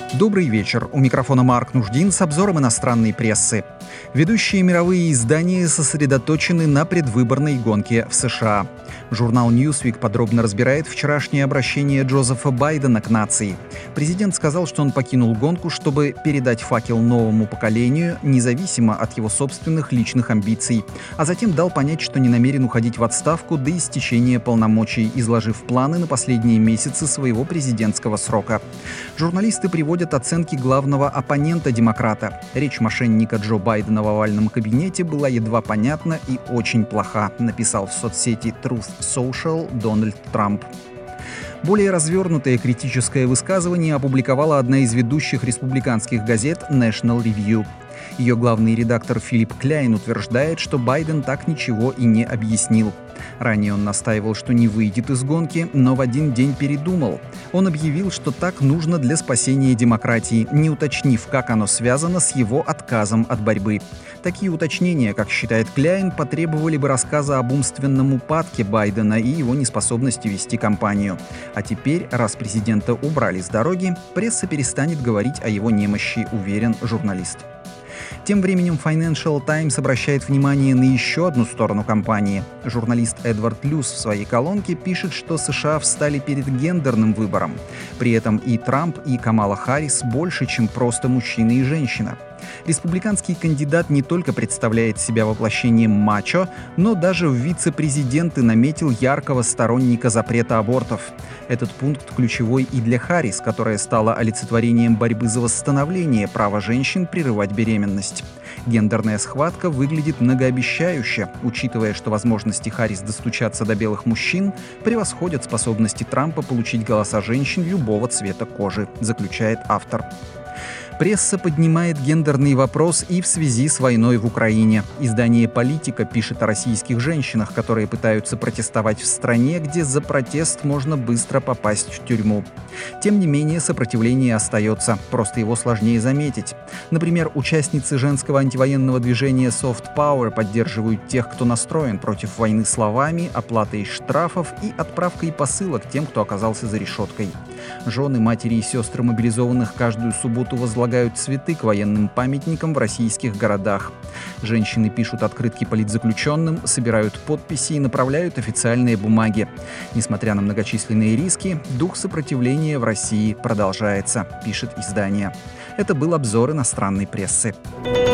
Добрый вечер. У микрофона Марк Нуждин с обзором иностранной прессы. Ведущие мировые издания сосредоточены на предвыборной гонке в США. Журнал Newsweek подробно разбирает вчерашнее обращение Джозефа Байдена к нации. Президент сказал, что он покинул гонку, чтобы передать факел новому поколению, независимо от его собственных личных амбиций, а затем дал понять, что не намерен уходить в отставку до истечения полномочий, изложив планы на последние месяцы своего президентского срока. Журналисты приводят оценки главного оппонента демократа. Речь мошенника Джо Байдена в овальном кабинете была едва понятна и очень плоха, написал в соцсети Truth Social Дональд Трамп. Более развернутое критическое высказывание опубликовала одна из ведущих республиканских газет National Review. Ее главный редактор Филипп Кляйн утверждает, что Байден так ничего и не объяснил. Ранее он настаивал, что не выйдет из гонки, но в один день передумал. Он объявил, что так нужно для спасения демократии, не уточнив, как оно связано с его отказом от борьбы. Такие уточнения, как считает Кляйн, потребовали бы рассказа об умственном упадке Байдена и его неспособности вести кампанию. А теперь, раз президента убрали с дороги, пресса перестанет говорить о его немощи, уверен журналист. Тем временем Financial Times обращает внимание на еще одну сторону кампании. Журналист Эдвард Люс в своей колонке пишет, что США встали перед гендерным выбором. При этом и Трамп, и Камала Харрис больше, чем просто мужчина и женщина. Республиканский кандидат не только представляет себя воплощением мачо, но даже в вице-президенты наметил яркого сторонника запрета абортов. Этот пункт ключевой и для Харрис, которая стала олицетворением борьбы за восстановление права женщин прерывать беременность. Гендерная схватка выглядит многообещающе, учитывая, что возможности Харрис достучаться до белых мужчин превосходят способности Трампа получить голоса женщин любого цвета кожи, заключает автор. Пресса поднимает гендерный вопрос и в связи с войной в Украине. Издание «Политика» пишет о российских женщинах, которые пытаются протестовать в стране, где за протест можно быстро попасть в тюрьму. Тем не менее, сопротивление остается, просто его сложнее заметить. Например, участницы женского антивоенного движения Soft Power поддерживают тех, кто настроен против войны словами, оплатой штрафов и отправкой посылок тем, кто оказался за решеткой. Жены, матери и сестры мобилизованных каждую субботу возлагают цветы к военным памятникам в российских городах. Женщины пишут открытки политзаключенным, собирают подписи и направляют официальные бумаги. Несмотря на многочисленные риски, дух сопротивления в России продолжается, пишет издание. Это был обзор иностранной прессы.